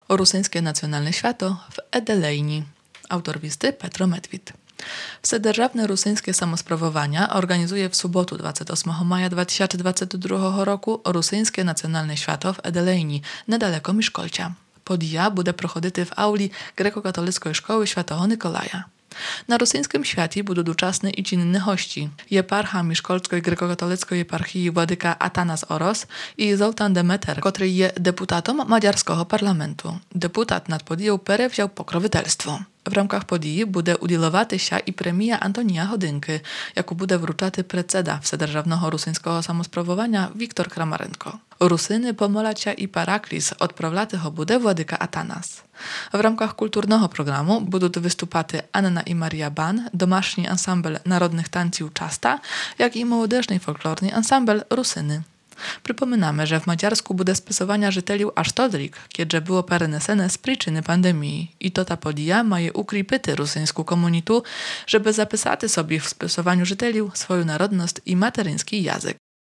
Rusyńskie nacjonalne święto w Edelejni. Autor listy Petro Medwid. Wседержавне Rusyńskie Samosprawowania organizuje w sobotę 28 maja 2022 roku Rusyńskie Nacjonalne Święto w Edelejni, niedaleko Miszkolcia. Podija bude prochodziti w auli Grekokatolickiej Szkoły Świętego Nikolaja. Na rosyjskim świecie będą doczasne i czynne hości. Jeparcha Miszkolskiej Grekokatolickiej Eparchii Władyka Atanas Oros i Zoltan Demeter, który jest deputatom madziarskiego parlamentu. Deputat nad podiją przewziął pokrovitelstwo. W ramach podii bude udzielowati się i premia Antonija Chodynki, jaką bude wrучати predseda Wседержавного Rusyńskiego Samosprawowania Wiktor Kramarenko. Rusyny pomolać się i paraklis odprawlaty ho bude Władyka Atanas. W ramach kulturnego programu będą występaty Anna i Maria Ban, domaśni ansambel narodnych tańców Czasta, jak i młodzieżny folklorny ansambel Rusyny. Przypominamy, że w Madziarsku bude spisowania żyteliów aż todrik, kiedy było perenesene z przyczyny pandemii. I to ta podija ma je ukrypyty rusyńską komunitu, żeby zapisaty sobie w spisowaniu żyteliów swoją narodność i materyński język.